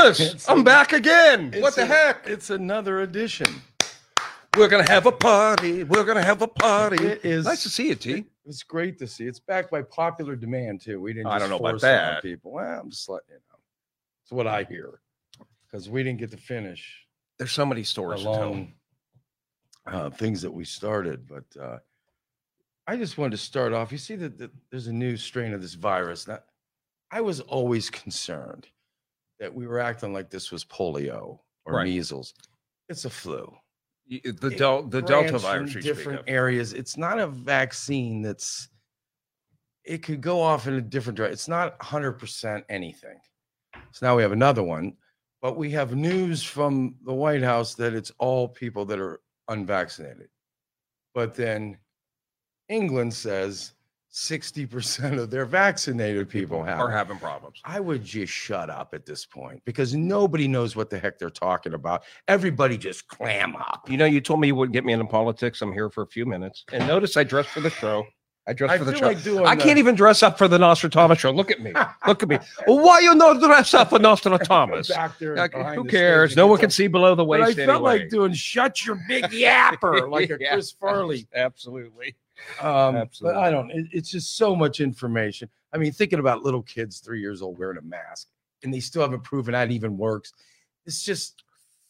Thomas, I'm back again. What the heck? It's another edition. We're going to have a party. We're going to have a party. It is nice to see you, T. It's great to see. It's backed by popular demand, too. We didn't just I don't know about force it on that. people. Well, I'm just letting you know. It's what I hear. Because we didn't get to finish There's so many stories to tell. Things that we started. But I just wanted to start off. You see that there's a new strain of this virus. Now, I was always concerned that we were acting like this was polio or measles. It's a flu. The Delta virus. In different areas. It's not a vaccine it could go off in a different direction. It's not 100% anything. So now we have another one, but we have news from the White House that it's all people that are unvaccinated. But then England says 60% of their vaccinated people are having problems. I would just shut up at this point because nobody knows what the heck they're talking about. Everybody just clam up. You know, you told me you wouldn't get me into politics. I'm here for a few minutes. And notice I dressed for the show. I dressed for the show. I can't even dress up for the Nostradamus show. Look at me. Look at me. Why you not dress up for Nostradamus? Who cares? No one can see below the waist. I felt like doing "Shut Your Big Yapper" like a Chris Farley. Absolutely. But I don't. It's just so much information. I mean, thinking about little kids 3 years old wearing a mask, and they still haven't proven that even works. It's just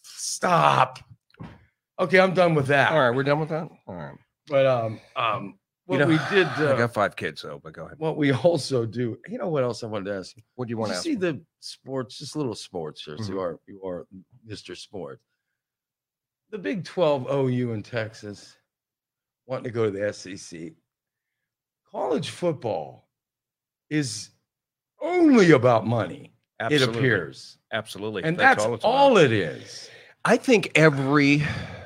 stop. Okay, I'm done with that. All right, we're done with that. All right. But what we did. I got 5 kids, so but go ahead. What we also do. You know what else I wanted to ask you? What do you want to see the sports? Just little sports here. So you are Mr. Sports. The Big 12 OU in Texas wanting to go to the SEC. College football is only about money. Absolutely. It appears. Absolutely. And that's all it is. I think every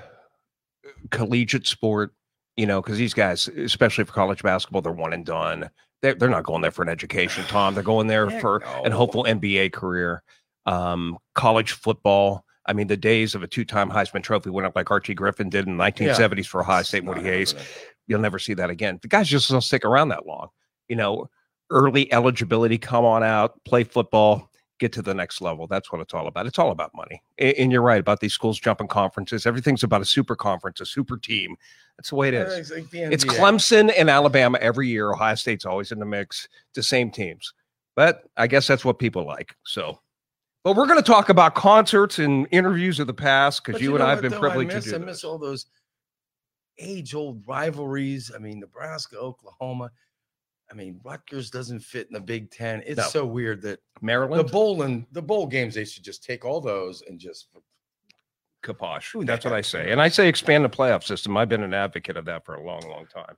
collegiate sport, you know, because these guys, especially for college basketball, they're one and done. They're not going there for an education, Tom. They're going there for an hopeful NBA career. College football. I mean, the days of a 2-time Heisman Trophy winner like Archie Griffin did in the 1970s for Ohio State, Woody Hayes, you'll never see that again. The guys just don't stick around that long. You know, early eligibility, come on out, play football, get to the next level. That's what it's all about. It's all about money. And you're right about these schools jumping conferences. Everything's about a super conference, a super team. That's the way it is. It's Clemson and Alabama every year. Ohio State's always in the mix, the same teams. But I guess that's what people like. So, but we're going to talk about concerts and interviews of the past because you and I have been privileged to do I miss all those age-old rivalries. I mean, Nebraska, Oklahoma. I mean, Rutgers doesn't fit in the Big Ten. It's so weird that Maryland, the bowl games, they should just take all those and just kaposh. That's what I say. And I say expand the playoff system. I've been an advocate of that for a long, long time.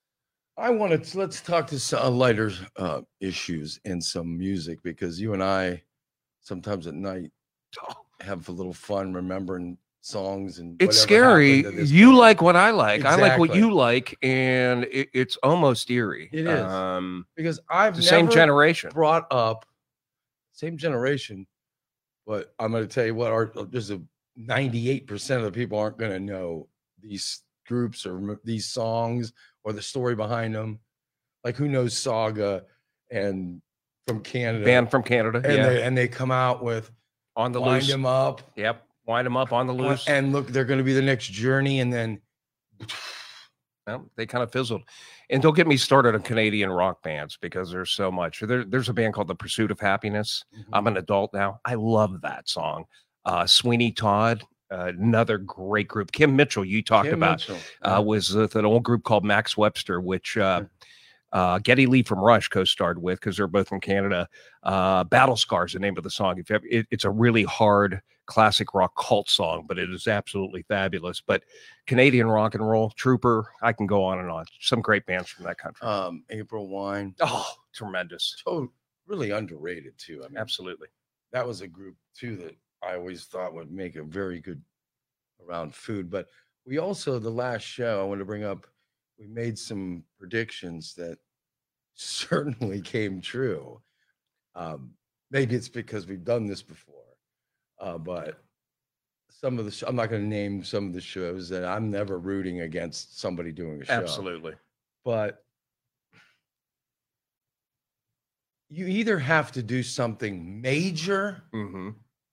Let's talk to lighter issues and some music because you and I sometimes at night have a little fun remembering songs and it's scary. You like what I like. Exactly. I like what you like, and it's almost eerie. It is because I've the same generation brought up same generation, but I'm going to tell you what. There's a 98% of the people aren't going to know these groups or these songs or the story behind them. Like who knows Saga and from Canada, band from Canada, and they come out with On the Wind Loose. Them Up. Yep. Wind them up on the loose. And look, they're going to be the next Journey. And then they kind of fizzled. And don't get me started on Canadian rock bands because there's so much. There's a band called The Pursuit of Happiness. I'm an adult now. I love that song. Sweeney Todd, another great group. Kim Mitchell, you talked about, was with an old group called Max Webster, which Geddy Lee from Rush co-starred with because they're both from Canada. Battle Scars, the name of the song. It's a really hard classic rock cult song, but it is absolutely fabulous. But Canadian rock and roll, Trooper, I can go on and on. Some great bands from that country. April Wine. Oh, tremendous. So really underrated too. I mean, absolutely. That was a group too that I always thought would make a very good around food. But we also, the last show I want to bring up, we made some predictions that certainly came true. Maybe it's because we've done this before. But some of the I'm not going to name some of the shows that I'm never rooting against somebody doing a show. Absolutely. But you either have to do something major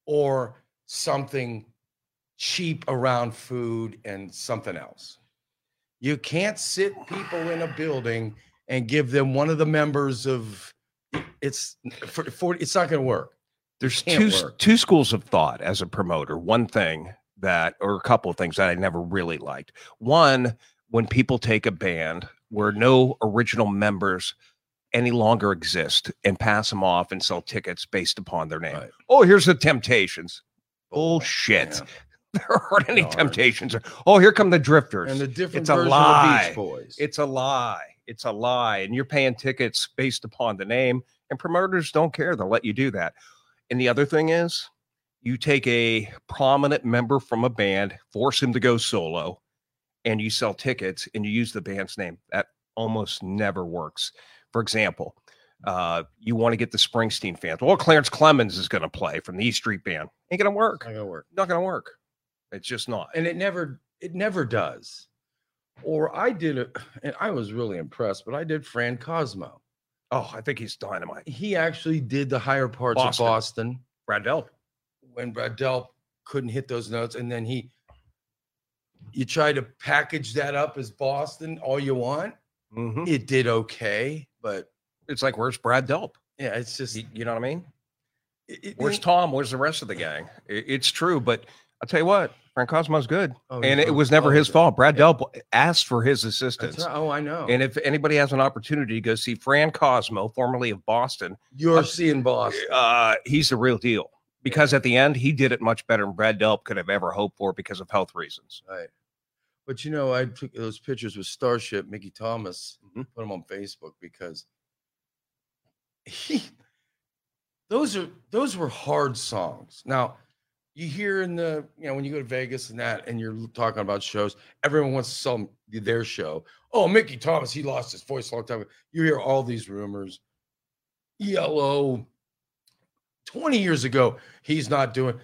or something cheap around food and something else. You can't sit people in a building and give them one of the members of it's not going to work. There's two schools of thought as a promoter. One thing that, or a couple of things that I never really liked. One, when people take a band where no original members any longer exist and pass them off and sell tickets based upon their name. Right. Oh, here's the Temptations. Bullshit. Yeah. There aren't any Temptations. Oh, here come the Drifters. And the different it's a lie. Of Beach Boys. It's a lie. It's a lie. And you're paying tickets based upon the name, and promoters don't care. They'll let you do that. And the other thing is, you take a prominent member from a band, force him to go solo, and you sell tickets and you use the band's name. That almost never works. For example, you want to get the Springsteen fans. Well, Clarence Clemens is going to play from the E Street Band. Ain't going to work. Not going to work. Not going to work. It's just not. And it never does. Or I did it, and I was really impressed, but I did Fran Cosmo. Oh, I think he's dynamite. He actually did the higher parts of Boston. Brad Delp. When Brad Delp couldn't hit those notes, and then you try to package that up as Boston all you want. Mm-hmm. It did okay, but it's like, where's Brad Delp? Yeah, it's just, you know what I mean? Where's Tom? Where's the rest of the gang? It's true, but I'll tell you what, Fran Cosmo's good. And it was never his fault. Brad Delp asked for his assistance. Right. Oh, I know. And if anybody has an opportunity to go see Fran Cosmo, formerly of Boston. You're seeing Boston. He's the real deal. Because at the end, he did it much better than Brad Delp could have ever hoped for because of health reasons. Right. But, I took those pictures with Starship, Mickey Thomas, put them on Facebook because those were hard songs. Now, you hear in the, when you go to Vegas and you're talking about shows, everyone wants to sell their show. Oh, Mickey Thomas, he lost his voice a long time ago. You hear all these rumors. Yellow, 20 years ago, he's not doing.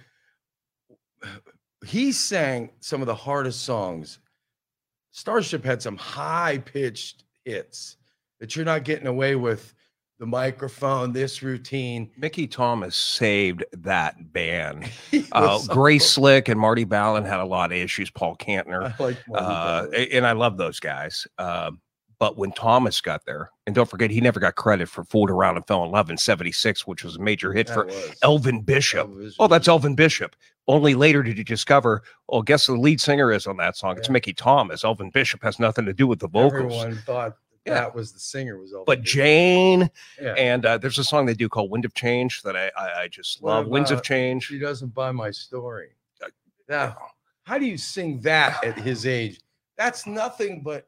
He sang some of the hardest songs. Starship had some high-pitched hits that you're not getting away with. The microphone, this routine. Mickey Thomas saved that band. Grace Slick and Marty Ballin had a lot of issues. Paul Kantner. I like Marty and I love those guys. But when Thomas got there, and don't forget, he never got credit for Fooled Around and Fell in Love in '76, which was a major hit for Elvin Bishop. Oh, that's Elvin Bishop. Only later did you discover, guess the lead singer is on that song. It's Mickey Thomas. Elvin Bishop has nothing to do with the vocals. Everyone thought that was the singer. But Jane, and there's a song they do called Wind of Change that I just love. Winds of Change. She Doesn't Buy My Story. Now, how do you sing that at his age? That's nothing but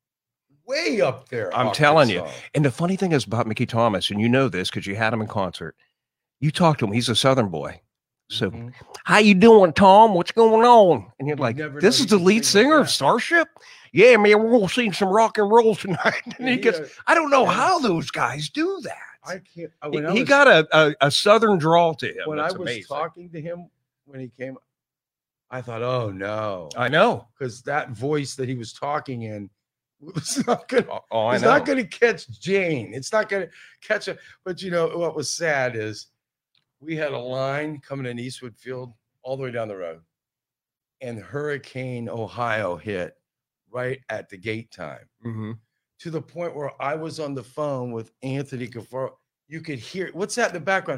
way up there. I'm telling you. And the funny thing is about Mickey Thomas, and you know this because you had him in concert. You talk to him. He's a Southern boy. So, how you doing, Tom? What's going on? And you're like, this is the lead singer of Starship? Yeah, man, we're going to sing some rock and roll tonight. And he gets, I don't know how those guys do that. I can't. He got a Southern drawl to him. When I was talking to him, when he came, I thought, oh, no. I know. Because that voice that he was talking in was not going to, it's not going to catch Jane. It's not going to catch it. But, what was sad is we had a line coming in Eastwood Field all the way down the road. And Hurricane Ohio hit right at the gate time, to the point where I was on the phone with Anthony Cafaro. You could hear, what's that in the background?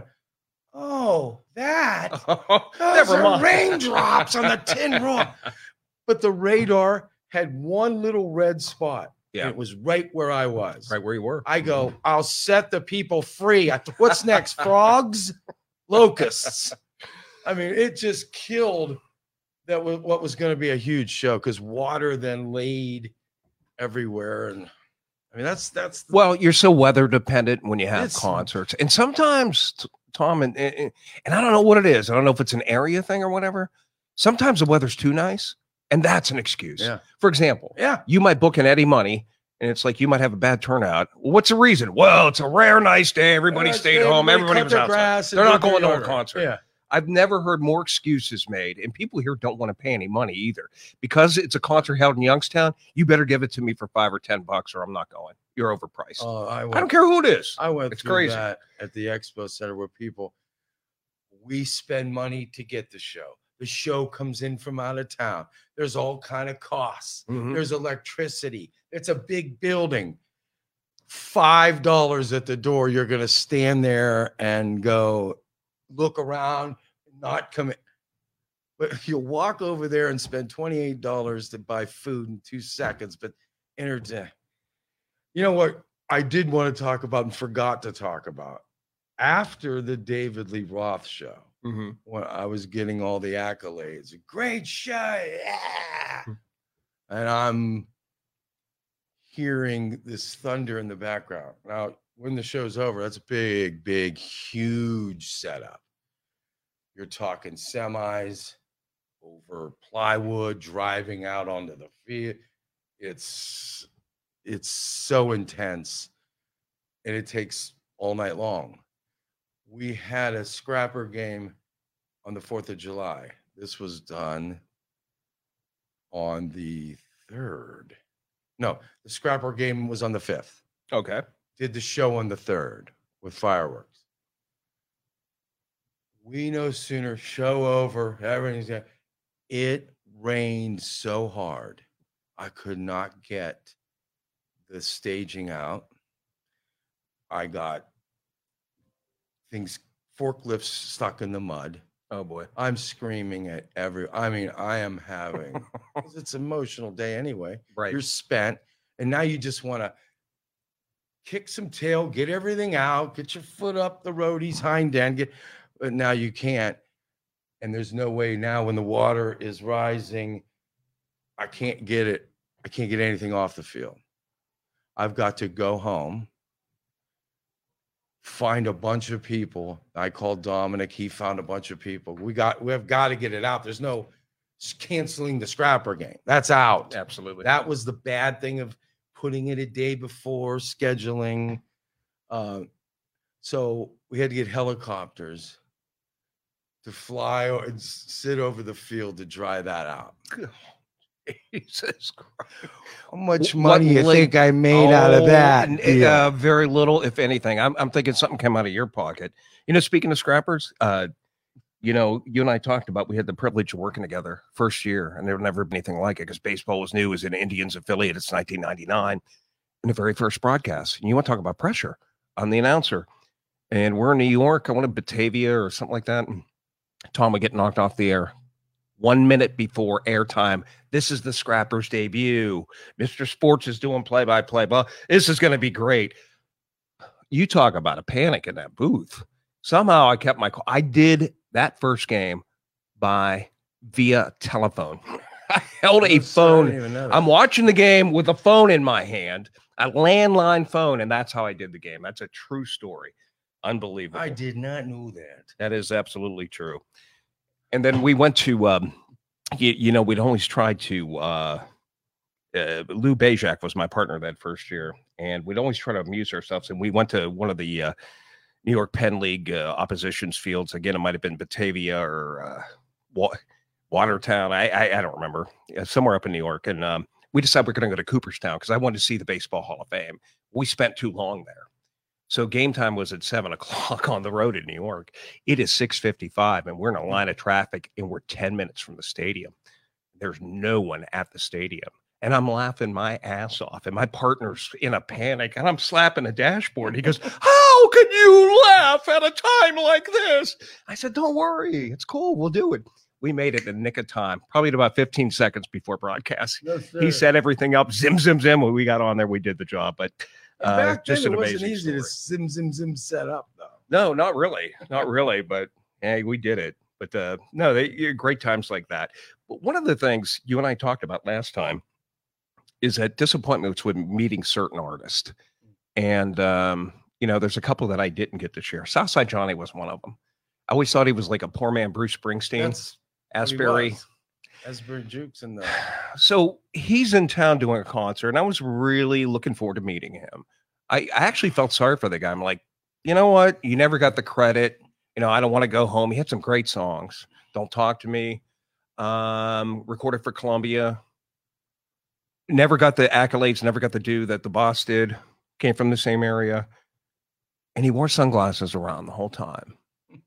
Oh, those are raindrops on the tin roof. But the radar had one little red spot. Yeah. And it was right where I was. Right where you were. I go, I'll set the people free. What's next? Frogs? Locusts. I mean, it just killed that was what was going to be a huge show because water then laid everywhere. And I mean, that's well, you're so weather dependent when you have concerts. And sometimes, Tom, and I don't know what it is. I don't know if it's an area thing or whatever. Sometimes the weather's too nice, and that's an excuse. Yeah. For example, you might book an Eddie Money, and it's like you might have a bad turnout. Well, what's the reason? Well, it's a rare nice day. Everybody stayed home. Everybody was outside. They're not going to a concert. Yeah. I've never heard more excuses made, and people here don't want to pay any money either. Because it's a concert held in Youngstown, you better give it to me for $5 or $10 or I'm not going. You're overpriced. I don't care who it is. I went through crazy. That at the Expo Center where people We spend money to get the show. The show comes in from out of town. There's all kind of costs. There's electricity. It's a big building. $5 at the door. You're going to stand there and go look around, not come in. But you'll walk over there and spend $28 to buy food in 2 seconds. But entertain. You know what I did want to talk about and forgot to talk about? After the David Lee Roth show, when I was getting all the accolades, great show, yeah. And I'm hearing this thunder in the background. Now, when the show's over, that's a big, big, huge setup. You're talking semis over plywood, driving out onto the field. It's so intense, and it takes all night long. We had a scrapper game on the 4th of July. This was done on the 3rd. No, the scrapper game was on the 5th. Okay. Did the show on the 3rd with fireworks. We no sooner show over, everything's there. It rained so hard, I could not get the staging out. I got forklifts stuck in the mud. Oh boy. I'm screaming at I am having, because it's an emotional day anyway. Right. You're spent, and now you just want to kick some tail, get everything out, get your foot up the roadie's hind end, but now you can't. And there's no way now when the water is rising, I can't get it. I can't get anything off the field. I've got to go home, find a bunch of people. I called Dominic. He found a bunch of people. We have got to get it out. There's no canceling the scrapper game. That's out. Absolutely. That was the bad thing of putting it a day before scheduling. So we had to get helicopters to fly and sit over the field to dry that out. Jesus Christ. How much money you think I made out of that? Very little, if anything. I'm thinking something came out of your pocket. You know, speaking of scrappers, you know, you and I talked about, we had the privilege of working together first year, and there would never been anything like it because baseball was new. It was an Indians affiliate. It's 1999 in the very first broadcast. And you want to talk about pressure on the announcer. And we're in New York. I wanted Batavia or something like that. And Tom would get knocked off the air 1 minute before airtime. This is the Scrappers debut. Mr. Sports is doing play-by-play. But this is going to be great. You talk about a panic in that booth. Somehow I kept my call. I did that first game via telephone. I held a phone. I'm watching the game with a phone in my hand, a landline phone, and that's how I did the game. That's a true story. Unbelievable. I did not know that. That is absolutely true. And then we went to, you know, we'd always tried to, Lou Bajak was my partner that first year, and we'd always try to amuse ourselves. And we went to one of the New York Penn League opposition's fields. Again, it might have been Batavia or Watertown. I don't remember. Somewhere up in New York. And we decided we're going to go to Cooperstown because I wanted to see the Baseball Hall of Fame. We spent too long there. So game time was at 7 o'clock on the road in New York. It is 6:55, and we're in a line of traffic, and we're 10 minutes from the stadium. There's no one at the stadium. And I'm laughing my ass off, and my partner's in a panic, and I'm slapping the dashboard. He goes, "How can you laugh at a time like this?" I said, "Don't worry. It's cool. We'll do it." We made it in the nick of time, probably at about 15 seconds before broadcast. Yes, he set everything up. Zim, zim, zim. When we got on there, we did the job. But back just then, an it wasn't amazing easy story. to zim set up, though. No, not really. Not really. But hey, we did it. But no, great times like that. But one of the things you and I talked about last time is that disappointments with meeting certain artists. And, you know, there's a couple that I didn't get to share. Southside Johnny was one of them. I always thought he was like a poor man Bruce Springsteen. Asbury. Asbury Jukes in the. So he's in town doing a concert, and I was really looking forward to meeting him. I actually felt sorry for the guy. I'm like, you know what? You never got the credit. You know, I don't want to go home. He had some great songs. Don't Talk to Me. Recorded for Columbia. Never got the accolades, never got the due that the boss did. Came from the same area. And he wore sunglasses around the whole time.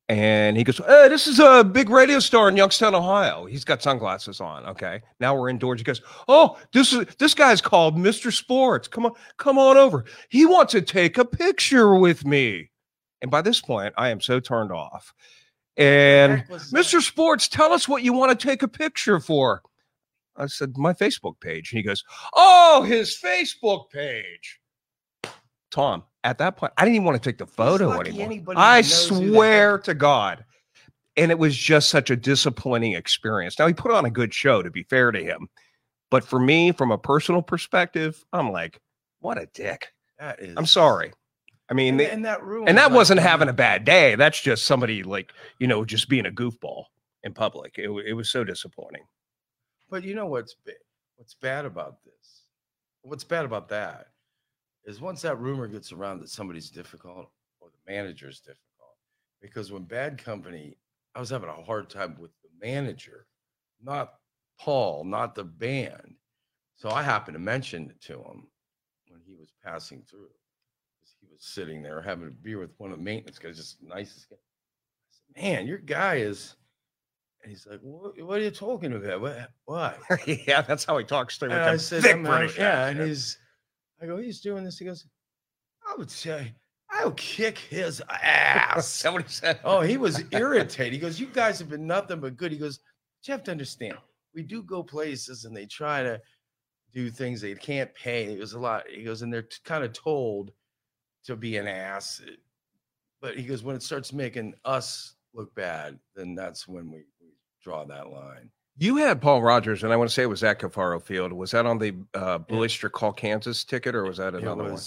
And he goes, hey, this is a big radio star in Youngstown, Ohio. He's got sunglasses on. Okay. Now we're indoors. He goes, oh, this guy's called Mr. Sports. Come on over. He wants to take a picture with me. And by this point, I am so turned off. And Mr. Sports, tell us what you want to take a picture for. I said, my Facebook page. And he goes, oh, his Facebook page. Tom, at that point, I didn't even want to take the photo anymore. I swear to God. And it was just such a disappointing experience. Now, he put on a good show, to be fair to him. But for me, from a personal perspective, I'm like, what a dick. I'm sorry. I mean, and that wasn't having a bad day. That's just somebody like, just being a goofball in public. It was so disappointing. But you know what's bad about this? What's bad about that is once that rumor gets around that somebody's difficult or the manager's difficult, because when Bad Company, I was having a hard time with the manager, not Paul, not the band. So I happened to mention it to him when he was passing through. He was sitting there having a beer with one of the maintenance guys, just the nicest guy. I said, man, your guy is, and he's like, what are you talking about? What? Yeah, that's how he talks to me. I said, and I go, he's doing this. He goes, I would say, I'll kick his ass. Somebody said. Oh, he was irritated. He goes, you guys have been nothing but good. He goes, but you have to understand, we do go places and they try to do things they can't pay. He goes, a lot. He goes, and they're kind of told to be an ass. But he goes, when it starts making us look bad, then that's when we draw that line. You had Paul Rogers, and I want to say it was at Cafaro Field. Was that on the Blue Oyster Call Kansas ticket, or was that another one?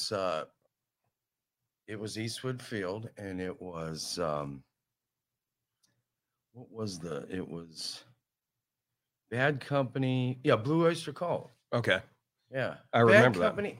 It was Eastwood Field, and it was it was Bad Company. Yeah, Blue Oyster Call. Okay. Yeah. I remember Bad Company.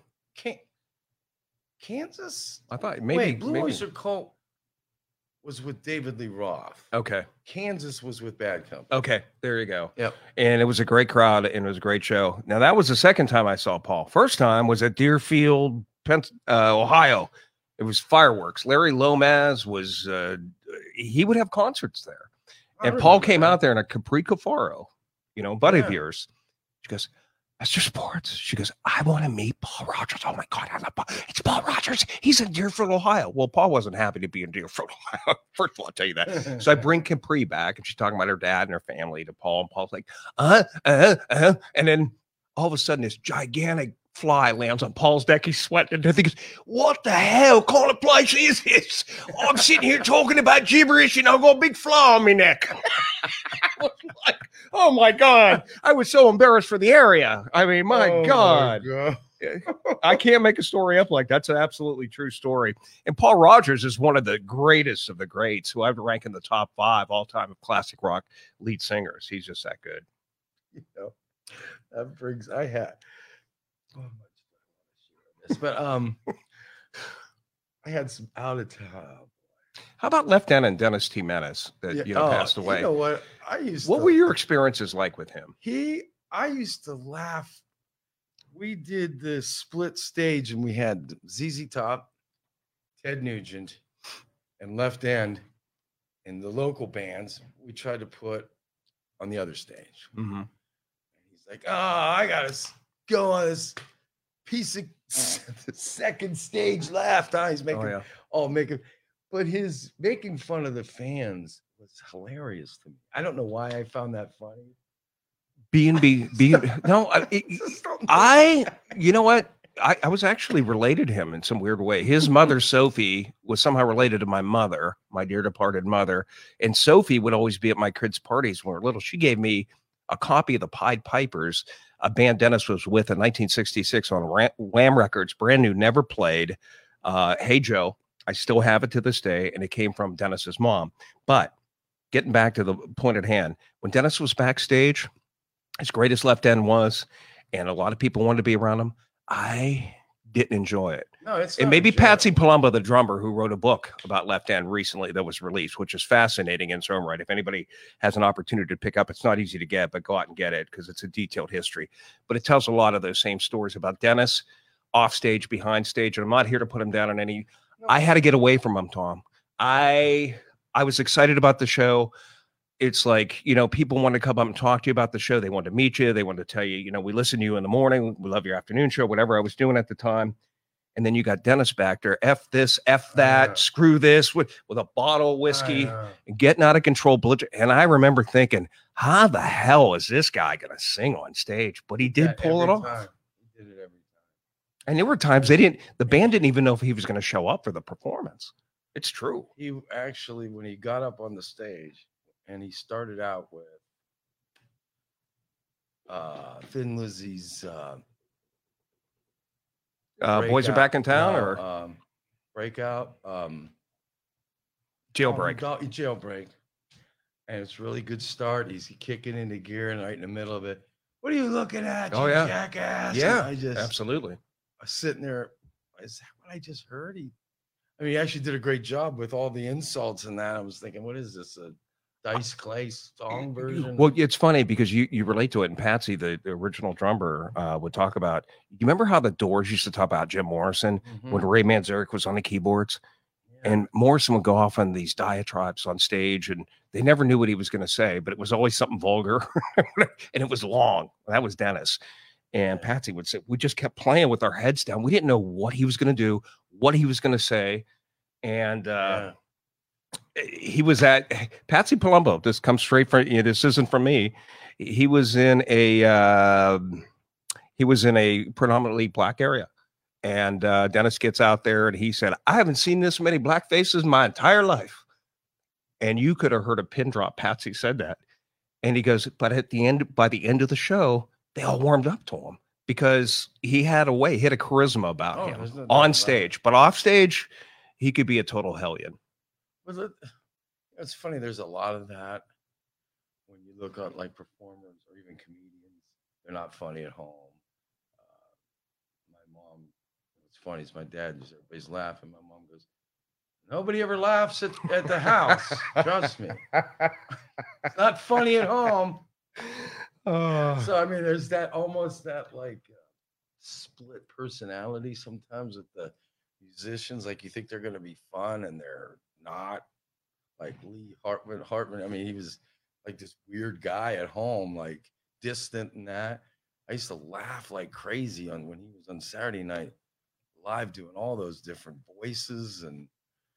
Kansas? I thought maybe Blue Oyster Cult was with David Lee Roth. Okay. Kansas was with Bad Company. Okay, there you go. Yep. And it was a great crowd, and it was a great show. Now, that was the second time I saw Paul. First time was at Deerfield, Ohio. It was fireworks. Larry Lomas was, he would have concerts there. And Paul came out there in a Capri Cafaro, buddy of yours. She goes, Mr. Sports. She goes, I want to meet Paul Rogers. Oh my God, I love Paul. It's Paul Rogers. He's in Deerfield, Ohio. Well, Paul wasn't happy to be in Deerfield, Ohio. First of all, I'll tell you that. So I bring Capri back, and she's talking about her dad and her family to Paul. And Paul's like, and then all of a sudden, this gigantic fly lands on Paul's deck. He's sweating. And he goes, what the hell kind of place is this? Oh, I'm sitting here talking about gibberish, and I've got a big fly on my neck. I was like, oh my God. I was so embarrassed for the area. I mean, my God. I can't make a story up like that. That's an absolutely true story. And Paul Rogers is one of the greatest of the greats, who I would rank in the top 5 all time of classic rock lead singers. He's just that good. That brings, I had so much this, but I had some out of town. How about Lieutenant Dennis T. Menace that passed away? You know what? What were your experiences like with him? I used to laugh. We did the split stage, and we had ZZ Top, Ted Nugent, and Left End, and the local bands we tried to put on the other stage. Mm-hmm. And he's like, I gotta go on this piece of the second stage left. He's making but his making fun of the fans was hilarious to me. I don't know why I found that funny. B&B, no, you know what? I was actually related to him in some weird way. His mother, Sophie, was somehow related to my mother, my dear departed mother. And Sophie would always be at my kids' parties when we were little. She gave me a copy of the Pied Pipers, a band Dennis was with in 1966 on Wham Records, brand new, never played. Hey Joe, I still have it to this day, and it came from Dennis's mom. But getting back to the point at hand, when Dennis was backstage, as great as Left End was, and a lot of people wanted to be around him, I didn't enjoy it. No, it's and maybe Patsy Palumbo, the drummer, who wrote a book about Left End recently that was released, which is fascinating in its own right. If anybody has an opportunity to pick up, it's not easy to get, but go out and get it because it's a detailed history. But it tells a lot of those same stories about Dennis, off stage, behind stage. And I'm not here to put him down on any. I had to get away from him, Tom. I I was excited about the show. It's like, you know, people want to come up and talk to you about the show. They want to meet you. They want to tell you, you know, we listen to you in the morning. We love your afternoon show, whatever I was doing at the time. And then you got Dennis back there, F this, F that, screw this, with a bottle of whiskey, and getting out of control. And I remember thinking, how the hell is this guy going to sing on stage? But he did pull it off. He did it every time. And there were times the band didn't even know if he was going to show up for the performance. It's true. He actually, when he got up on the stage and he started out with Thin Lizzy's Boys Are Back in Town, or Breakout, Jailbreak. Jailbreak, and it's really good start. He's kicking into gear and right in the middle of it. What are you looking at? Oh, you yeah, jackass! Yeah, and absolutely. I was sitting there. Is that what I just heard? He actually did a great job with all the insults and that. I was thinking, what is this? A Dice Clay song version? Well, it's funny because you relate to it, and Patsy, the original drummer, would talk about. You remember how the Doors used to talk about Jim Morrison when Ray Manzarek was on the keyboards, and Morrison would go off on these diatribes on stage, and they never knew what he was going to say, but it was always something vulgar, and it was long. That was Dennis, and Patsy would say we just kept playing with our heads down. We didn't know what he was going to do, what he was going to say, and. He was at Patsy Palumbo. This comes straight from this isn't from me. He was in a predominantly black area, and Dennis gets out there and he said, "I haven't seen this many black faces in my entire life." And you could have heard a pin drop. Patsy said that, and he goes, "But by the end of the show, they all warmed up to him because he had a charisma about him on stage, but off stage, he could be a total hellion." Well, it's funny. There's a lot of that when you look at like performers or even comedians. They're not funny at home. My mom, what's funny is my dad. Everybody's laughing. My mom goes, "Nobody ever laughs at the house. Trust me. It's not funny at home." So I mean, there's that almost that like split personality sometimes with the musicians. Like you think they're going to be fun and they're not. Like Lee Hartman. I mean, he was like this weird guy at home, like distant and that. I used to laugh like crazy when he was on Saturday Night Live doing all those different voices, and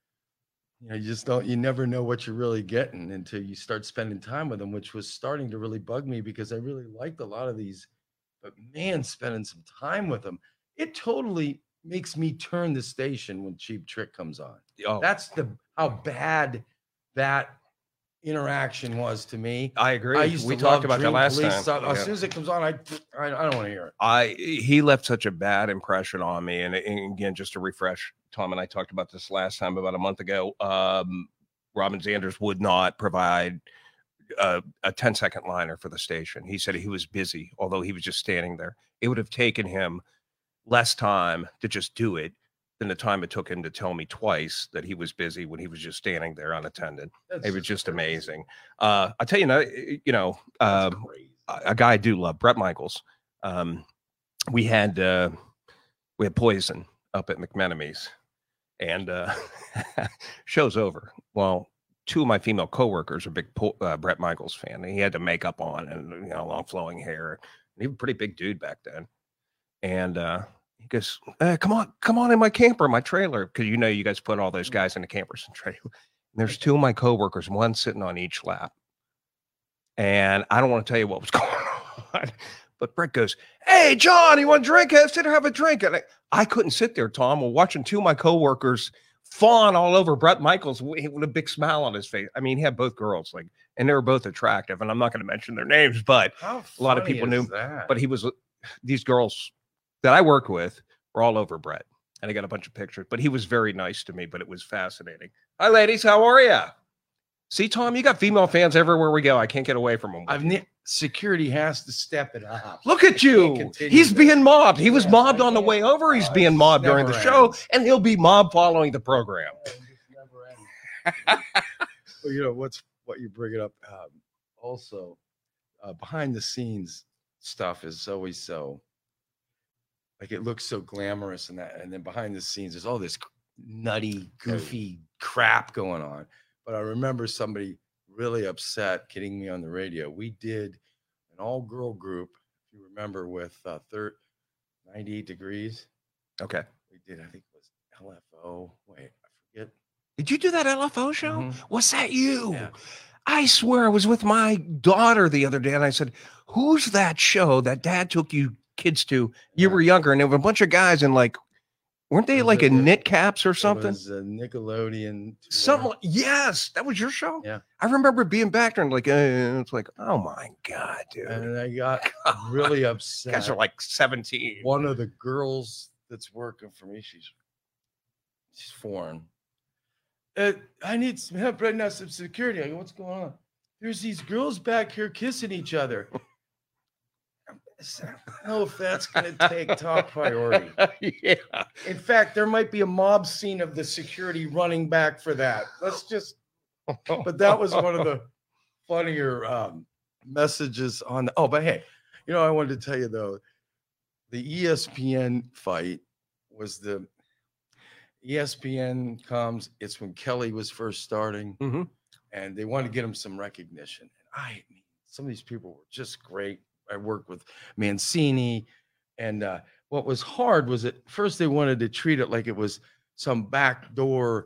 you never know what you're really getting until you start spending time with him, which was starting to really bug me because I really liked a lot of these, but man, spending some time with him, it totally makes me turn the station when Cheap Trick comes on. Oh. That's how bad that interaction was to me. I agree. We talked about that last time. As soon as it comes on, I don't want to hear it. He left such a bad impression on me. And again, just to refresh, Tom and I talked about this last time about a month ago. Robin Zanders would not provide a 10-second liner for the station. He said he was busy, although he was just standing there. It would have taken him less time to just do it than the time it took him to tell me twice that he was busy when he was just standing there unattended. It was just amazing. I'll tell you, a guy I do love, Bret Michaels. We had Poison up at McMenemy's, and show's over. Well, two of my female coworkers are big Bret Michaels fan. He had the makeup on and long flowing hair. He was a pretty big dude back then, and he goes, come on in my camper, my trailer. Because you guys put all those guys in the campers and trailer. And there's two of my coworkers, one sitting on each lap. And I don't want to tell you what was going on. But Bret goes, "Hey, John, you want a drink? Sit there, have a drink." And I couldn't sit there, Tom, while watching two of my coworkers fawn all over Bret Michaels with a big smile on his face. I mean, he had both girls, and they were both attractive. And I'm not going to mention their names, but a lot of people knew. But these girls that I worked with were all over Bret, and I got a bunch of pictures, but he was very nice to me, but it was fascinating. Hi, ladies. How are you? See, Tom, you got female fans everywhere we go. I can't get away from them. Security has to step it up. Look at you. He's being mobbed. He was mobbed on the way over. He's being mobbed during the show, and he'll be mobbed following the program. Well, what you bring it up. Also, behind the scenes stuff is always so. Like it looks so glamorous and then behind the scenes, there's all this nutty, goofy crap going on. But I remember somebody really upset getting me on the radio. We did an all-girl group, if you remember, with 98 Degrees. Okay. We did, I think it was LFO. Wait, I forget. Did you do that LFO show? Mm-hmm. Was that you? Yeah. I swear I was with my daughter the other day and I said, who's that show that Dad took you kids to? You were younger and there were a bunch of guys and like, weren't they like in knit caps or something? It was a Nickelodeon. Something. Yes, that was your show. Yeah. I remember being back there and like, it's like, oh my God, dude. And I got really upset. Guys are like 17. One of the girls that's working for me, she's foreign. I need some help right now, some security. I go, what's going on? There's these girls back here kissing each other. I don't know if that's going to take top priority. Yeah. In fact, there might be a mob scene of the security running back for that. Let's just, but that was one of the funnier messages on. But hey, I wanted to tell you though, the ESPN fight was the ESPN comes. It's when Kelly was first starting, and they wanted to get him some recognition. And some of these people were just great. I worked with Mancini, and what was hard was at first they wanted to treat it like it was some backdoor,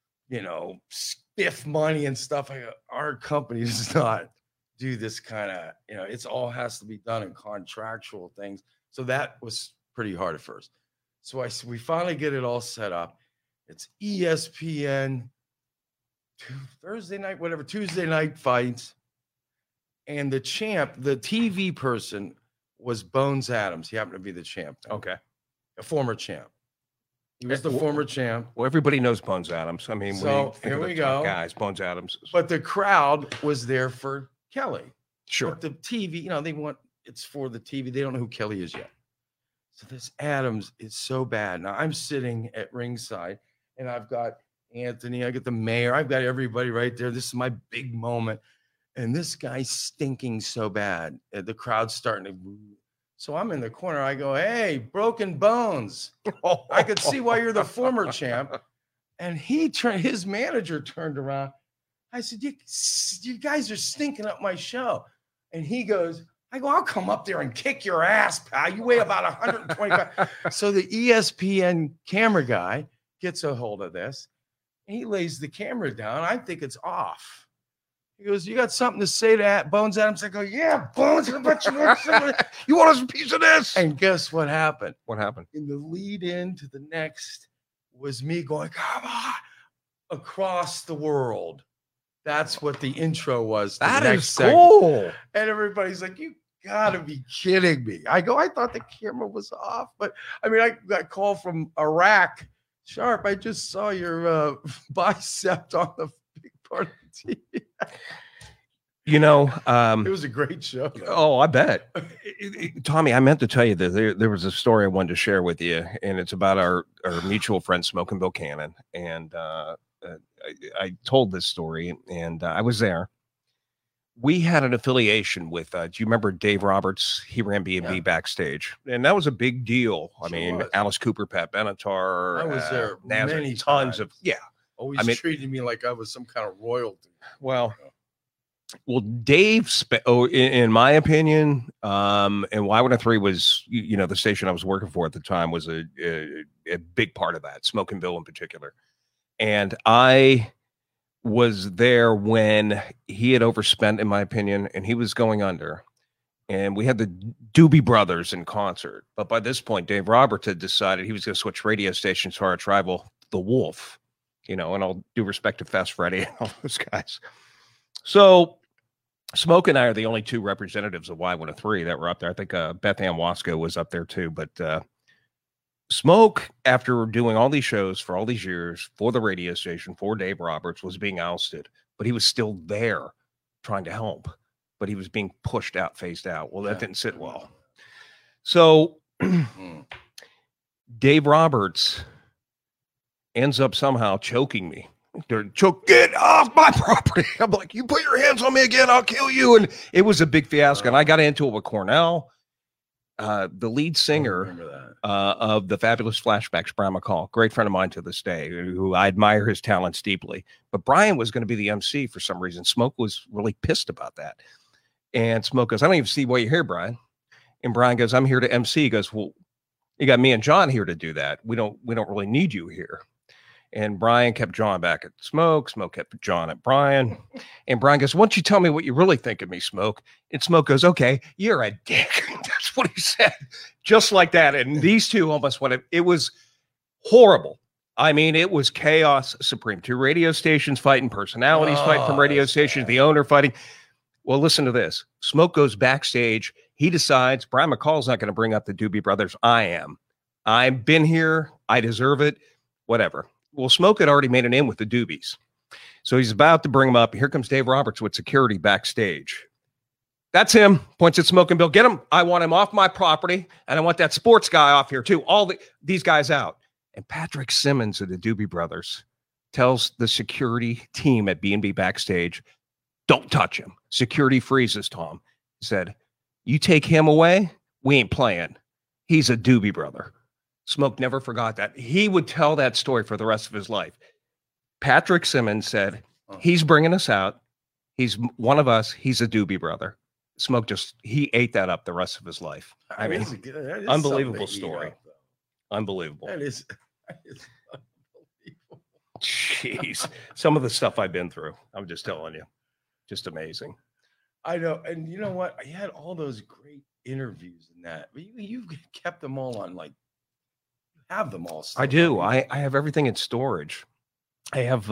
stiff money and stuff. Our company does not do this kind of, it's all has to be done in contractual things. So that was pretty hard at first. So we finally get it all set up. It's ESPN Thursday night, whatever, Tuesday night fights. And the champ, the TV person was Bones Adams. He happened to be the champ. Okay. A former champ. He was the former champ. Well, everybody knows Bones Adams. I mean, so here we go. Guys, Bones Adams. But the crowd was there for Kelly. Sure. But the TV, it's for the TV. They don't know who Kelly is yet. So this Adams is so bad. Now I'm sitting at ringside and I've got Anthony, I got the mayor, I've got everybody right there. This is my big moment. And this guy's stinking so bad. The crowd's starting to move. So I'm in the corner. I go, hey, Broken Bones. I could see why you're the former champ. And his manager turned around. I said, you guys are stinking up my show. And he goes, I'll come up there and kick your ass, pal. You weigh about 125. So the ESPN camera guy gets a hold of this. And he lays the camera down. I think it's off. He goes, you got something to say to Bones Adams? I go, yeah, Bones, but you want a piece of this? And guess what happened? What happened? In the lead in to the next was me going, come on, across the world. That's what the intro was. That is cool. And everybody's like, you gotta be kidding me. I go, I thought the camera was off. But I mean, I got called from Iraq. Sharp, I just saw your bicep on the big part of the TV. It was a great show. Oh, I bet. Tommy, I meant to tell you that there was a story I wanted to share with you, and it's about our mutual friend, Smoking Bill Cannon. And I told this story, and I was there. We had an affiliation with, do you remember Dave Roberts? He ran B&B backstage, and that was a big deal. I mean, Alice Cooper, Pat Benatar. I was there many tons of, always treated me like I was some kind of royalty. Well, Dave, in my opinion, and Y103 was, the station I was working for at the time was a big part of that, Smoking Bill in particular. And I was there when he had overspent, in my opinion, and he was going under. And we had the Doobie Brothers in concert. But by this point, Dave Roberts had decided he was going to switch radio stations to our rival, The Wolf, and all due respect to Fast Freddy and all those guys. So Smoke and I are the only two representatives of Y103 that were up there. I think Beth Ann Wasco was up there too. But Smoke, after doing all these shows for all these years for the radio station, for Dave Roberts, was being ousted. But he was still there trying to help. But he was being pushed out, phased out. Well, that didn't sit well. So Dave Roberts ends up somehow choking me. Get off my property. I'm like, you put your hands on me again, I'll kill you. And it was a big fiasco. And I got into it with Cornell. the lead I singer remember that. of the Fabulous Flashbacks, Brian McCall, great friend of mine to this day, who I admire his talents deeply. But Brian was going to be the MC for some reason. Smoke was really pissed about that. And Smoke goes, I don't even see why you're here, Brian. And Brian goes, I'm here to MC. He goes, well, you got me and John here to do that. We don't really need you here. And Brian kept John back at Smoke. Smoke kept John at Brian. And Brian goes, why don't you tell me what you really think of me, Smoke? And Smoke goes, okay, you're a dick. That's what he said. Just like that. And these two almost went, it was horrible. I mean, it was chaos supreme. Two radio stations fighting, personalities fighting from radio stations, the owner fighting. Well, listen to this. Smoke goes backstage. He decides Brian McCall's not going to bring up the Doobie Brothers. I am. I've been here. I deserve it. Whatever. Well, Smoke had already made an in with the Doobies. So he's about to bring him up. Here comes Dave Roberts with security backstage. That's him. Points at Smoke and Bill. Get him. I want him off my property. And I want that sports guy off here too. These guys out. And Patrick Simmons of the Doobie Brothers tells the security team at B&B backstage, don't touch him. Security freezes Tom. He said, you take him away, we ain't playing. He's a Doobie Brother. Smoke never forgot that. He would tell that story for the rest of his life. Patrick Simmons said, he's bringing us out. He's one of us. He's a Doobie Brother. Smoke he ate that up the rest of his life. I mean, unbelievable story. Unbelievable. That is unbelievable. Jeez. Some of the stuff I've been through, I'm just telling you. Just amazing. I know. And you know what? I had all those great interviews in that. You've kept them all on, like, you have them all. I do. I have everything in storage. I have,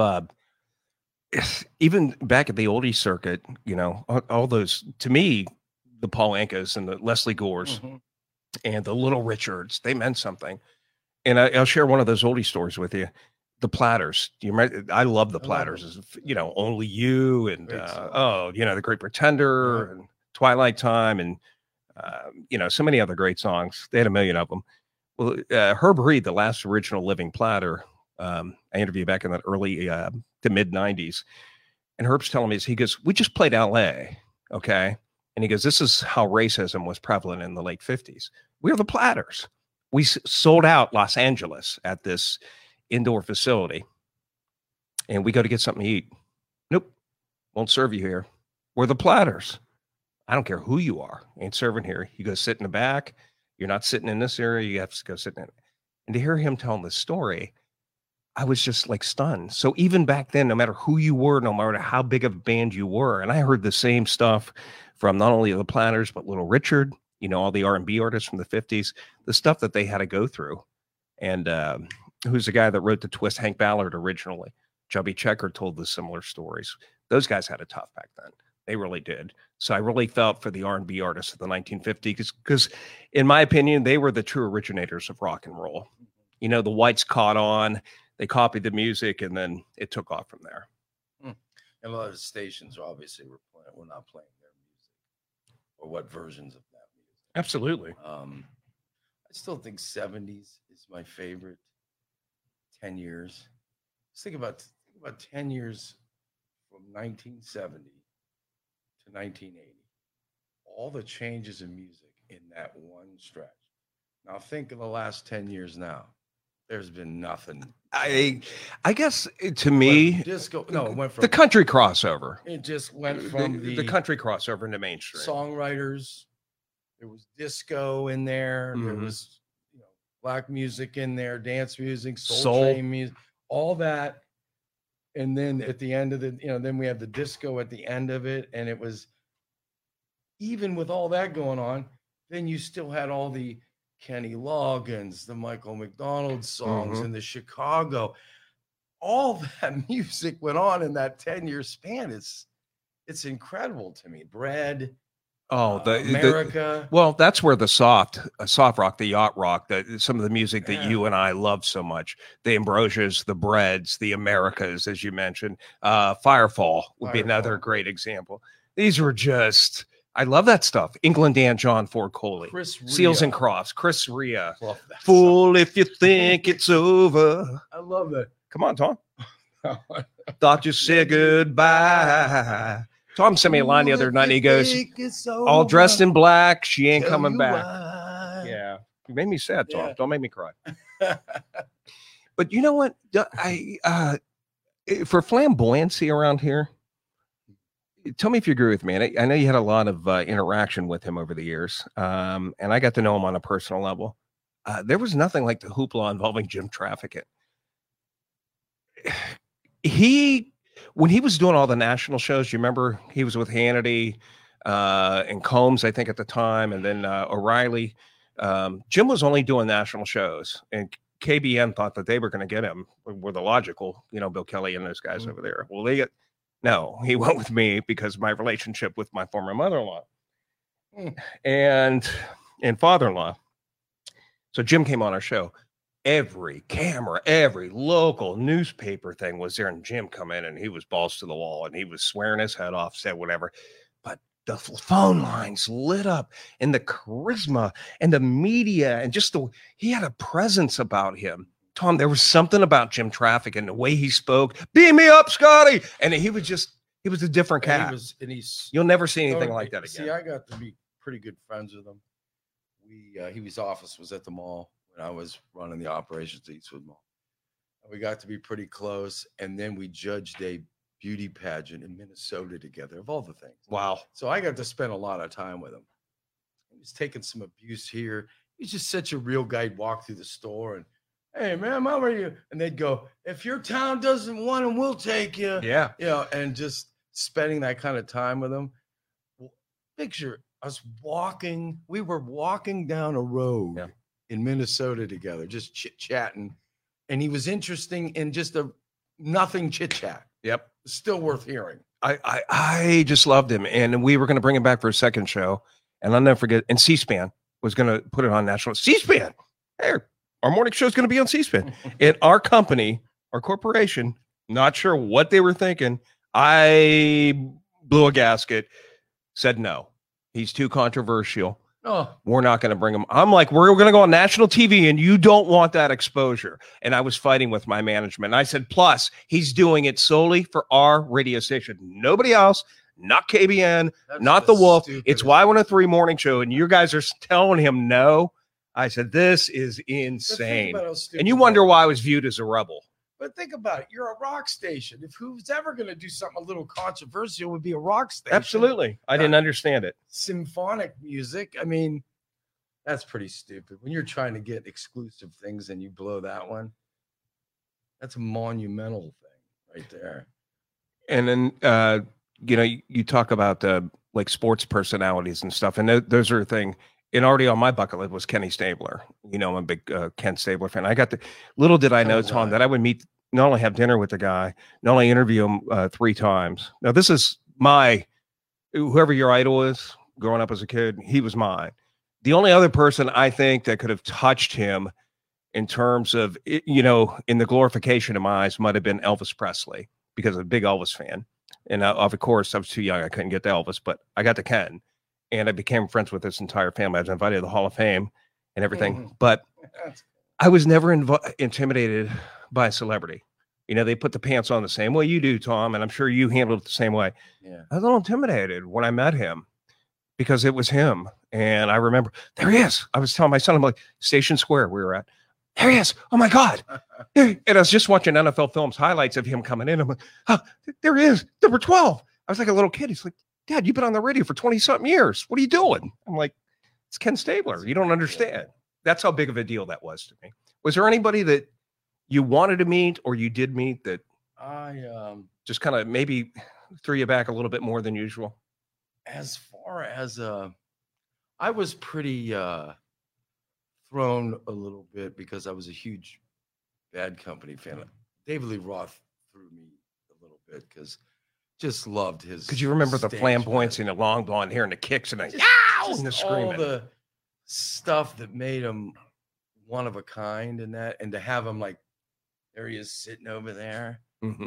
even back at the oldie circuit, you know, all those, to me, the Paul Ankas and the Leslie Gores and the Little Richards, they meant something. And I'll share one of those oldie stories with you. The Platters. Do you remember? I love the Platters. You know, Only You and you know, The Great Pretender and Twilight Time and you know, so many other great songs. They had a million of them. Well, Herb Reed, the last original living Platter, I interviewed back in the early to mid 90s, and Herb's telling me, he goes, we just played LA, okay, and he goes, this is how racism was prevalent in the late 50s. We were the Platters. We sold out Los Angeles at this indoor facility, and we go to get something to eat. Nope, won't serve you here. We're the Platters. I don't care who you are, ain't serving here. You go sit in the back. You're not sitting in this area. You have to go sit in it. And to hear him telling this story, I was just like stunned. So even back then, no matter who you were, no matter how big of a band you were, and I heard the same stuff from not only the Platters but Little Richard, you know, all the R&B artists from the 50s, the stuff that they had to go through. And who's the guy that wrote the Twist? Hank Ballard originally. Chubby Checker told the similar stories. Those guys had it tough back then. They really did. So I really felt for the R&B artists of the 1950s because, in my opinion, they were the true originators of rock and roll. You know, the whites caught on, they copied the music, and then it took off from there. And a lot of stations obviously were not playing their music or what versions of that music. Absolutely. I still think 70s is my favorite. 10 years. Just think about 10 years from 1970 to 1980. All the changes in music in that one stretch. Now think of the last 10 years now. There's been nothing. I guess to me, disco. No, it went from the country crossover. It just went from the country crossover into mainstream. Songwriters. There was disco in there. There was black music in there, dance music, soul train music, all that. And then at the end of the, then we have the disco at the end of it. And it was, even with all that going on, then you still had all the Kenny Loggins, the Michael McDonald songs, and the Chicago. All that music went on in that 10-year span. It's incredible to me. Bread. Oh, America. Well, that's where the soft rock, the yacht rock, some of the music that you and I love so much, the Ambrosias, the Breads, the Americas, as you mentioned, Firefall would be another great example. These were just, I love that stuff. England Dan, John Ford Coley, Seals and Crofts, Chris Rea, Fool If You Think It's Over. I love that. Come on, Tom. Thought you said goodbye. Tom sent me a line the other night. He goes, all dressed in black. She ain't coming back. You made me sad, Tom. Yeah. Don't make me cry. But you know what? For flamboyancy around here, tell me if you agree with me. And I know you had a lot of interaction with him over the years, and I got to know him on a personal level. There was nothing like the hoopla involving Jim Trafficant. When he was doing all the national shows, you remember he was with Hannity and Combs, I think, at the time, and then O'Reilly. Jim was only doing national shows, and KBN thought that they were going to get him. Were the logical, Bill Kelly and those guys over there. Well, no, he went with me because of my relationship with my former mother-in-law and father-in-law. So Jim came on our show. Every camera, every local newspaper thing was there, and Jim come in and he was balls to the wall and he was swearing his head off, said whatever. But the phone lines lit up, and the charisma and the media, and just he had a presence about him. Tom, there was something about Jim Trafficant and the way he spoke. Beam me up, Scotty. And he was a different cat. You'll never see anything like that again. See, I got to be pretty good friends with him. His office was at the mall when I was running the operations at Eastwood Mall. And we got to be pretty close. And then we judged a beauty pageant in Minnesota together, of all the things. Wow. So I got to spend a lot of time with him. He was taking some abuse here. He's just such a real guy. He'd walk through the store and, hey, man, how are you? And they'd go, if your town doesn't want him, we'll take you. Yeah. And just spending that kind of time with him. Picture us we were walking down a road in Minnesota together, just chit-chatting. And he was interesting in just a nothing chit-chat. Yep. Still worth hearing. I just loved him. And we were going to bring him back for a second show. And I'll never forget. And C-SPAN was going to put it on national. C-SPAN. Hey, our morning show is going to be on C-SPAN. And our company, our corporation, not sure what they were thinking. I blew a gasket, said no. He's too controversial. Oh, we're not going to bring him. I'm like, we're going to go on national TV, and you don't want that exposure. And I was fighting with my management. And I said, plus, he's doing it solely for our radio station. Nobody else, not KBN, not The Wolf. It's Y103 morning show, and you guys are telling him no. I said, this is insane. And you wonder why I was viewed as a rebel. But think about it. You're a rock station. If who's ever going to do something a little controversial would be a rock station. Absolutely. I didn't understand it. Symphonic music. I mean, that's pretty stupid. When you're trying to get exclusive things and you blow that one, that's a monumental thing right there. And then, you talk about like sports personalities and stuff. And those are a thing. And already on my bucket list was Kenny Stabler. I'm a big Ken Stabler fan. Little did I know, Tom, that I would not only have dinner with the guy, not only interview him 3 times. Now, this is whoever your idol is growing up as a kid, he was mine. The only other person I think that could have touched him in terms of, in the glorification of my eyes might have been Elvis Presley, because I'm a big Elvis fan. And of course, I was too young. I couldn't get to Elvis, but I got to Ken. And I became friends with this entire family. I was invited to the Hall of Fame and everything. But I was never intimidated by a celebrity. They put the pants on the same way you do, Tom, and I'm sure you handled it the same way. Yeah. I was a little intimidated when I met him because it was him. And I remember, there he is. I was telling my son, I'm like, Station Square we were at. There he is. Oh, my God. And I was just watching NFL Films highlights of him coming in. I'm like, oh, there he is, number 12. I was like a little kid. He's like, Dad, you've been on the radio for 20-something years. What are you doing? I'm like, it's Ken Stabler. You don't understand. That's how big of a deal that was to me. Was there anybody that you wanted to meet or you did meet that I just kind of maybe threw you back a little bit more than usual? As far as I was pretty thrown a little bit because I was a huge Bad Company fan. David Lee Roth threw me a little bit because just loved his. Could you remember the flamboyance and the long blonde hair and the kicks and the and the screaming? All the stuff that made him one of a kind, and to have him like, there he is sitting over there,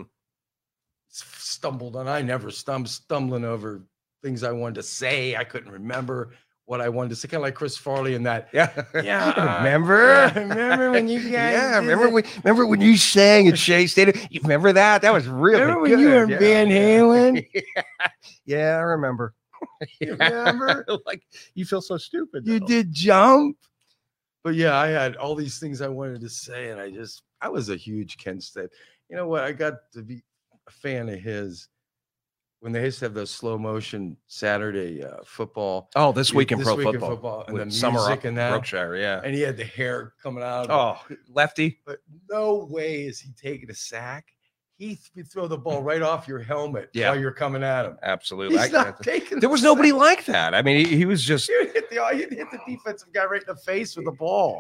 stumbled on. I never stumbling over things I wanted to say. I couldn't remember what I wanted to say, kind of like Chris Farley in that. Yeah. Remember? Remember when you guys? Yeah. Remember when you sang at Shea Stadium? You remember that? That was really remember when good. You were in Van Halen? Yeah, I remember. You remember? Like, you feel so stupid. You did Jump. But yeah, I had all these things I wanted to say, and I was a huge Ken State. You know what? I got to be a fan of his when they used to have those slow motion Saturday football. Oh, This Week in This Pro Week in Football Football, and the with Summer music Up and that. Brookshire, yeah. And he had the hair coming out. Oh, lefty. But no way is he taking a sack. He throw the ball right off your helmet while you're coming at him. Absolutely. He's not taking there was nobody like that. I mean, he was just. You'd hit the defensive guy right in the face with the ball.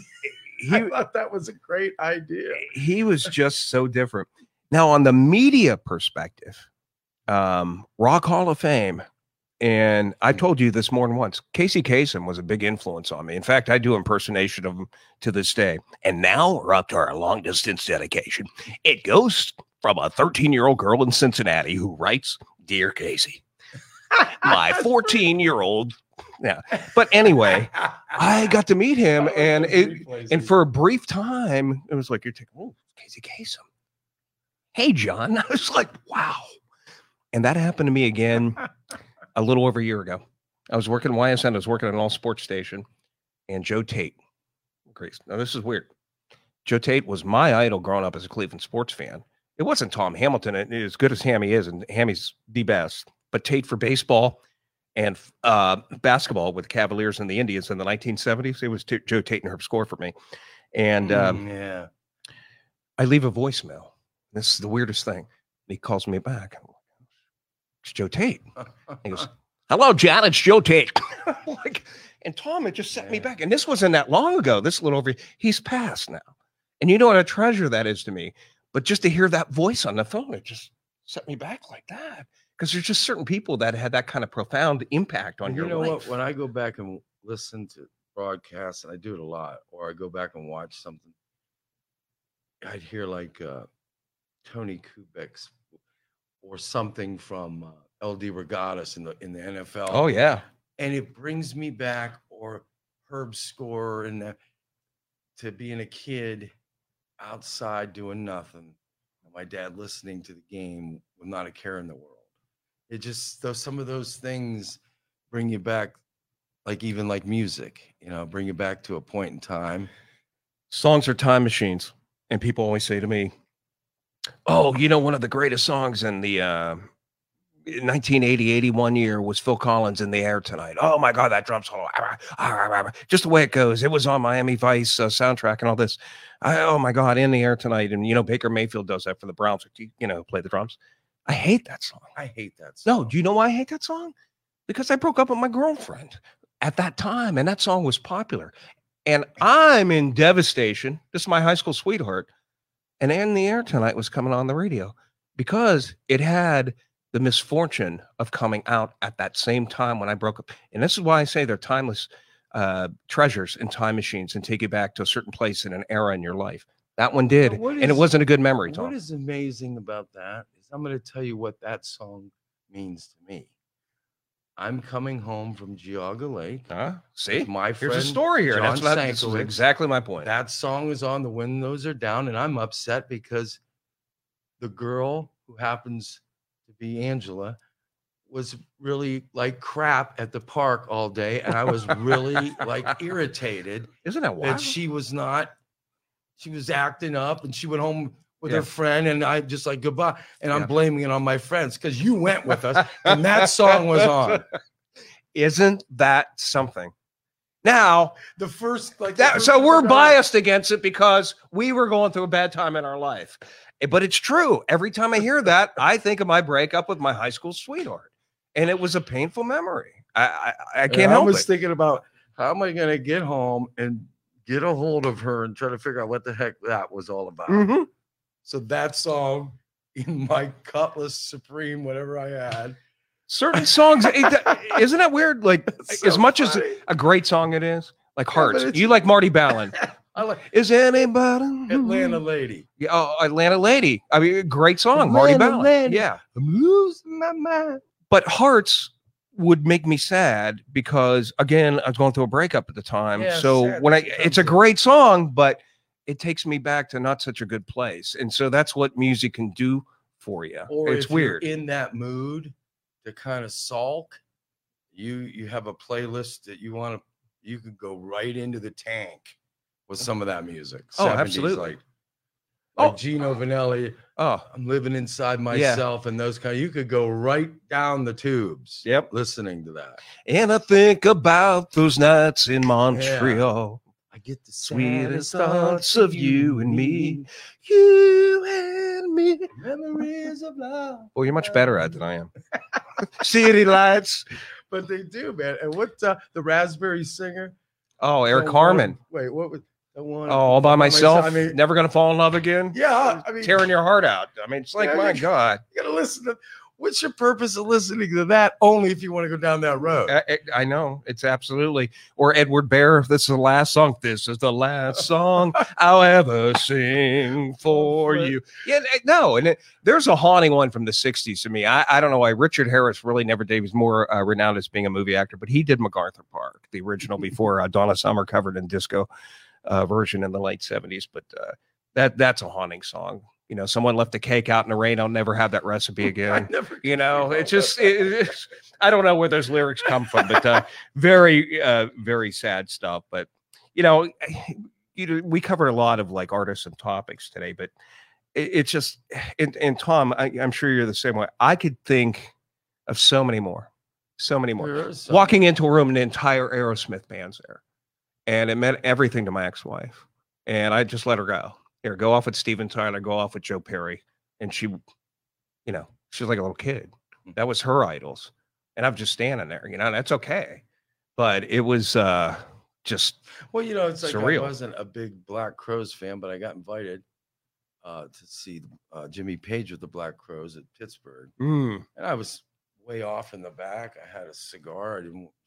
I thought that was a great idea. He was just so different. Now, on the media perspective, Rock Hall of Fame, and I told you this more than once, Casey Kasem was a big influence on me. In fact, I do impersonation of him to this day. And now we're up to our long distance dedication. It goes from a 13-year-old girl in Cincinnati who writes, "Dear Casey, my 14-year-old." Yeah. But anyway, I got to meet him, and for a brief time, it was like, you're taking, oh, Casey Kasem. Hey, John. I was like, wow. And that happened to me again a little over a year ago. I was working at YSN. I was working at an all sports station, and Joe Tate. Grace. Now, this is weird. Joe Tate was my idol growing up as a Cleveland sports fan. It wasn't Tom Hamilton, as good as Hammy is, and Hammy's the best, but Tate for baseball and basketball with the Cavaliers and the Indians in the 1970s. It was Joe Tate and Herb Score for me. And I leave a voicemail. This is the weirdest thing. He calls me back. It's Joe Tate. He goes, "Hello, John. It's Joe Tate." And Tom had just sent me back. And this wasn't that long ago. This little over, he's passed now. And you know what a treasure that is to me. But just to hear that voice on the phone, it just set me back like that. Because there's just certain people that had that kind of profound impact on your life. You know what? When I go back and listen to broadcasts, and I do it a lot, or I go back and watch something, I'd hear like Tony Kubek's or something from LD Regattas in the NFL. Oh, yeah. And it brings me back, or Herb Score, and to being a kid outside doing nothing. And my dad listening to the game with not a care in the world. It just, some of those things bring you back, like even like music, bring you back to a point in time. Songs are time machines. And people always say to me, "Oh, one of the greatest songs in the 1980-81 year was Phil Collins, In the Air Tonight." Oh my God, that drum solo. Just the way it goes. It was on Miami Vice soundtrack and all this. Oh my God, In the Air Tonight. And, Baker Mayfield does that for the Browns, play the drums. I hate that song. I hate that song. No, do you know why I hate that song? Because I broke up with my girlfriend at that time, and that song was popular. And I'm in devastation. This is my high school sweetheart. And In the Air Tonight was coming on the radio because it had the misfortune of coming out at that same time when I broke up. And this is why I say they're timeless treasures and time machines and take you back to a certain place in an era in your life. That one did. And it wasn't a good memory, Tom. What is amazing about that is I'm going to tell you what that song means to me. I'm coming home from Geauga Lake. See, my friend, here's a story here. John That's exactly my point. That song is on, the windows are down, and I'm upset because the girl who happens to be Angela was really like crap at the park all day, and I was really like irritated. Isn't that wild? That she was acting up, and she went home with her friend, and I just like goodbye, and I'm blaming it on my friends because you went with us and that song was on. Isn't that something? Now the first so we're biased against it because we were going through a bad time in our life, but it's true. Every time I hear that, I think of my breakup with my high school sweetheart, and it was a painful memory. I can't help it. I was thinking about how am I going to get home and get a hold of her and try to figure out what the heck that was all about. Mm-hmm. So that song in my Cutlass Supreme, whatever I had. Certain songs, isn't that weird? Like, so as much as a great song it is, like Hearts. You like Marty Ballin. I like Is anybody Atlanta Lady. Yeah, Atlanta Lady. I mean, great song, Marty Ballin. Lady. Yeah. I'm losing my mind. But Hearts would make me sad because, again, I was going through a breakup at the time. Yeah, so it's a great song, but it takes me back to not such a good place. And so that's what music can do for you. Or it's weird. You're in that mood to kind of sulk, you have a playlist that you you could go right into the tank with some of that music. Oh, 70s, absolutely. Like Gino Vanelli. Oh, I'm living inside myself, and those kind. You could go right down the tubes. Yep. Listening to that. And I think about those nights in Montreal. I get the sweetest thoughts of you and me. You and me. Memories of love. Well, you're much better at it than I am. City lights. But they do, man. And what the Raspberry Singer? Oh, Eric Carmen. Wait, what was the one? Oh, All by myself. I mean, never gonna fall in love again. Yeah, I mean, tearing your heart out. I mean, it's like, my God. You gotta listen to. What's your purpose of listening to that? Only if you want to go down that road. I know. It's absolutely. Or Edward Bear. This is the last song. This is the last song I'll ever sing for you. Yeah, no. And there's a haunting one from the 60s to me. I don't know why Richard Harris really never did. He was more renowned as being a movie actor, but he did MacArthur Park, the original before Donna Summer covered in disco version in the late 70s. But that's a haunting song. You know, someone left the cake out in the rain. I'll never have that recipe again. You know, it's just, I don't know where those lyrics come from, but very, very sad stuff. But, you know, we covered a lot of like artists and topics today, but it's just, and Tom, I'm sure you're the same way. I could think of so many more. Walking into a room and the entire Aerosmith band's there. And it meant everything to my ex-wife. And I just let her go. Here, go off with Steven Tyler, go off with Joe Perry. And she, you know, she was like a little kid. That was her idols. And I'm just standing there, you know, and that's okay. But it was just well, you know, it's like surreal. I wasn't a big Black Crowes fan, but I got invited to see Jimmy Page with the Black Crowes at Pittsburgh. And I was way off in the back. I had a cigar.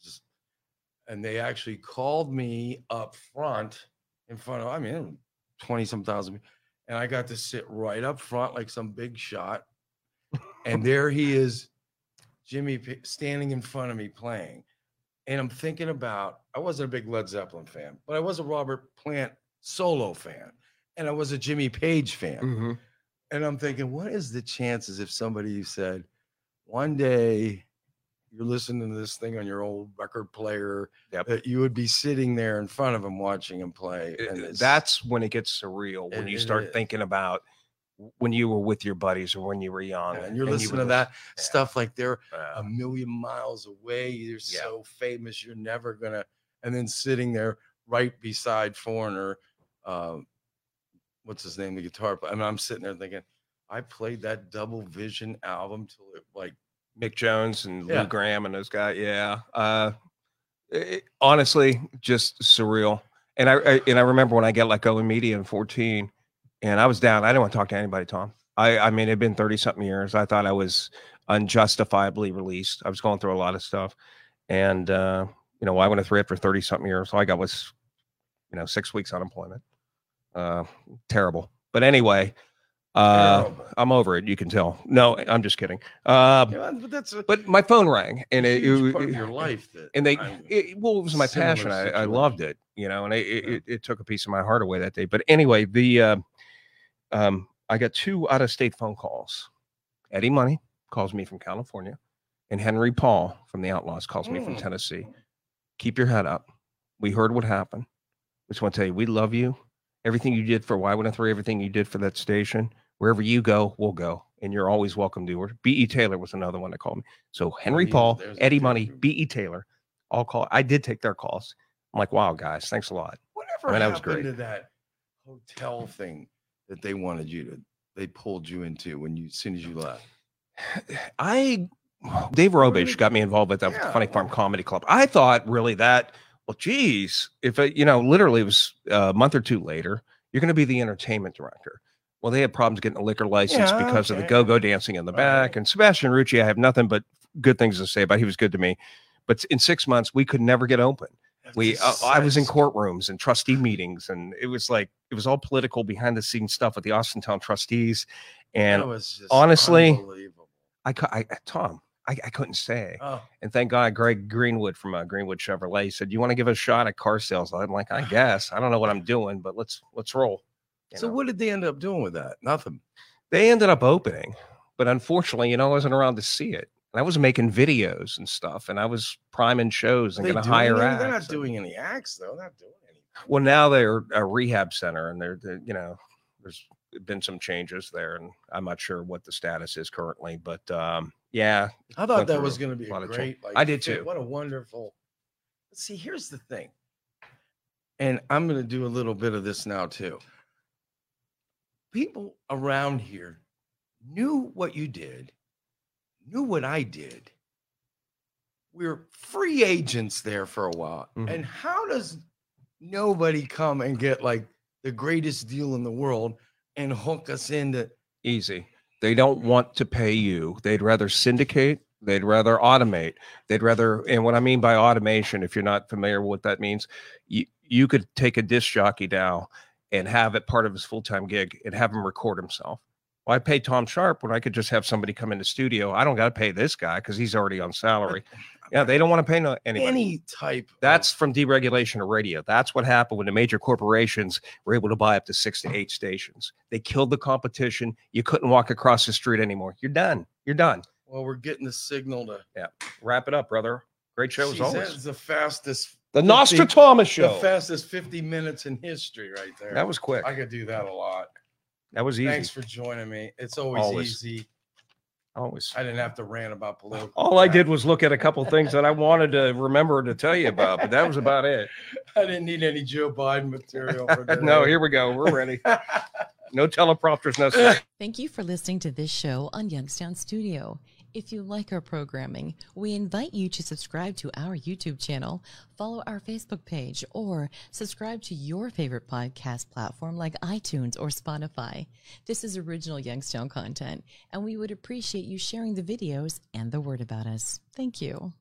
And they actually called me up front in front of, I mean, 20-some thousand, and I got to sit right up front like some big shot. And there he is, Jimmy, standing in front of me playing. And I'm thinking about, I wasn't a big Led Zeppelin fan, but I was a Robert Plant solo fan, and I was a Jimmy Page fan. And I'm thinking, what is the chances if somebody said, one day you're listening to this thing on your old record player, that you would be sitting there in front of him watching him play. And that's when it gets surreal, when you start thinking about when you were with your buddies or when you were young. And you're listening to that stuff like they're a million miles away. You're so famous, you're never going to. And then sitting there right beside Foreigner, what's his name, the guitar player. I mean, I'm sitting there thinking, I played that Double Vision album till it like, Mick Jones and Lou Graham and those guys. Honestly, just surreal. And I remember when I got let go in media in 2014, and I was down. I didn't want to talk to anybody, Tom. I mean, it'd been 30-something years. I thought I was unjustifiably released. I was going through a lot of stuff. And, you know, I went to 3 after 30-something years. All I got was, you know, 6 weeks unemployment. Terrible. But anyway, I'm over it. You can tell. No, I'm just kidding. But my phone rang, and it was part of your life. It was my passion. I loved it, you know, and it took a piece of my heart away that day. But anyway, I got 2 out-of-state phone calls. Eddie Money calls me from California, and Henry Paul from the Outlaws calls me from Tennessee. Keep your head up. We heard what happened. We just want to tell you, we love you. Everything you did for Y103, everything you did for that station, wherever you go, we'll go. And you're always welcome to her. B.E. Taylor was another one that called me. So Henry Paul, Eddie Money, B.E. Taylor, all call. I did take their calls. I'm like, wow, guys, thanks a lot. Whatever happened to that hotel thing that they wanted you to, they pulled you into as soon as you left? Dave Robish got me involved with that Funny Farm Comedy Club. I thought really that, well, geez, if you know, literally it was a month or 2 later, you're going to be the entertainment director. Well, they had problems getting a liquor license because of the go-go dancing in the back. And Sebastian Rucci, I have nothing but good things to say about. He was good to me. But in 6 months, we could never get open. I was in courtrooms and trustee meetings, and it was like, it was all political behind the scenes stuff with the Austintown trustees. And honestly, Tom, I couldn't say. And thank God, Greg Greenwood from Greenwood Chevrolet said, "You want to give a shot at car sales?" I'm like, I guess. I don't know what I'm doing, but let's roll. So what did they end up doing with that? Nothing. They ended up opening, but unfortunately, you know, I wasn't around to see it. and I was making videos and stuff, and I was priming shows and going to hire acts. They're not doing any acts, though. They're not doing anything. Well, now they're a rehab center, and they're you know, there's been some changes there, and I'm not sure what the status is currently, but yeah. I thought that was going to be a great. Like, I did too. What a wonderful. See, here's the thing, and I'm going to do a little bit of this now too. People around here knew what you did, knew what I did. We're free agents there for a while. Mm-hmm. And how does nobody come and get like the greatest deal in the world and hook us into? Easy. They don't want to pay you. They'd rather syndicate. They'd rather automate. They'd rather, and what I mean by automation, if you're not familiar with what that means, you could take a disc jockey now and have it part of his full-time gig and have him record himself. Well, I pay Tom Sharp when I could just have somebody come in the studio. I don't got to pay this guy because he's already on salary. Yeah, they don't want to pay anybody. Any type. That's from deregulation of radio. That's what happened when the major corporations were able to buy up to 6 to 8 stations. They killed the competition. You couldn't walk across the street anymore. You're done. You're done. Well, we're getting the signal to wrap it up, brother. Great show as always. That's the fastest. The Nostradamus show. The fastest 50 minutes in history right there. That was quick. I could do that a lot. That was easy. Thanks for joining me. It's always easy. Always. I didn't have to rant about political. All I did was look at a couple things that I wanted to remember to tell you about, but that was about it. I didn't need any Joe Biden material for that. No, here we go. We're ready. No teleprompters necessary. Thank you for listening to this show on Youngstown Studio. If you like our programming, we invite you to subscribe to our YouTube channel, follow our Facebook page, or subscribe to your favorite podcast platform like iTunes or Spotify. This is original Youngstown content, and we would appreciate you sharing the videos and the word about us. Thank you.